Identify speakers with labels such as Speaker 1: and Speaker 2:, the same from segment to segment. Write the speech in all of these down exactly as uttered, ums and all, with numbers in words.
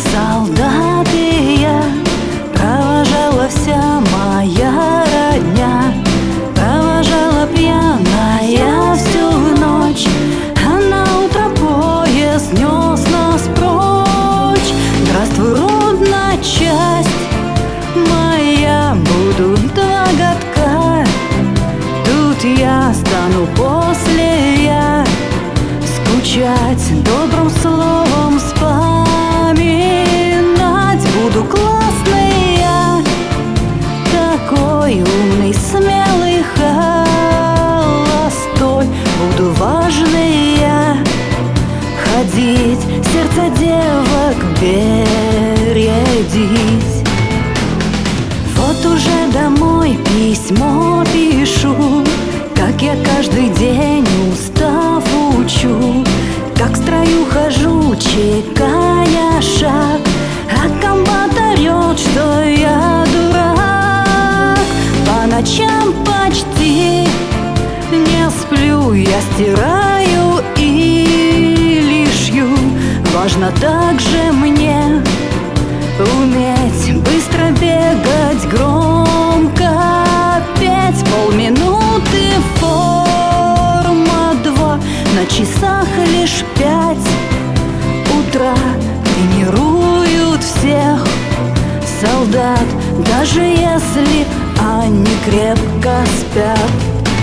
Speaker 1: солдат и я, провожала вся моя родня, провожала пьяная всю ночь, а на утро поезд нес нас прочь. Здравствуй, родная часть моя, будут два годка, тут я стану после я скучать, добрым словом вспоминать. Буду классный я, такой умный, смелый, холостой. Буду важный я, ходить, сердце девок бередить. Вот уже домой письмо пишу, как я каждый день устав учу, как в строю хожу, чеканя шаг, а комбат орёт, что я дурак. По ночам почти не сплю, я стираю и шью. Важно также мне уметь быстро бегать, громко петь. Полминуты форма два, на часах лишь пять утра. Тренируют всех солдат, даже если они крепко спят.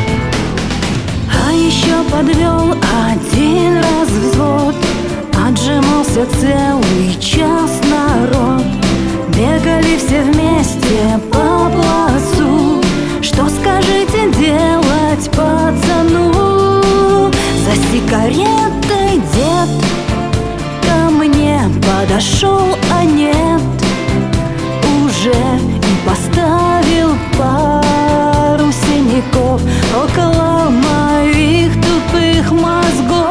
Speaker 1: А еще подвел один раз взвод, отжимался целый час народ. Бегали все вместе по плацу, что скажите делать пацану? За сигаретой дед ко мне подошел, а нет, уже и поставил пару синяков около моих тупых мозгов.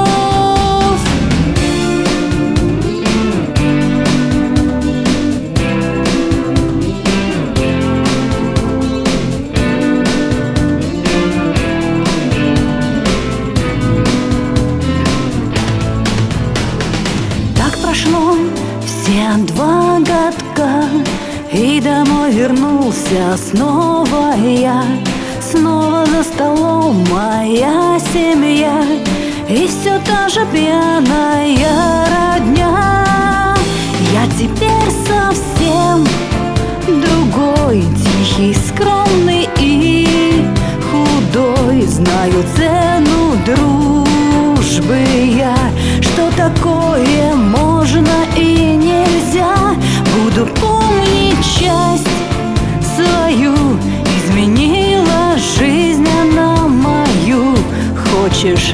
Speaker 1: Прошло все два годка, и домой вернулся снова я. Снова за столом моя семья, и все та же пьяная родня. Я теперь совсем другой, тихий, скромный и худой. Знаю цену дружбы я, что такое можно и нельзя. Буду помнить часть свою, изменила жизнь она мою. Хочешь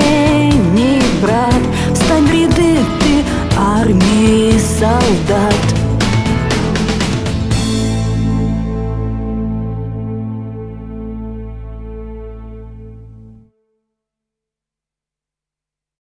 Speaker 1: впечатлений, брат, встань в ряды ты армии солдат.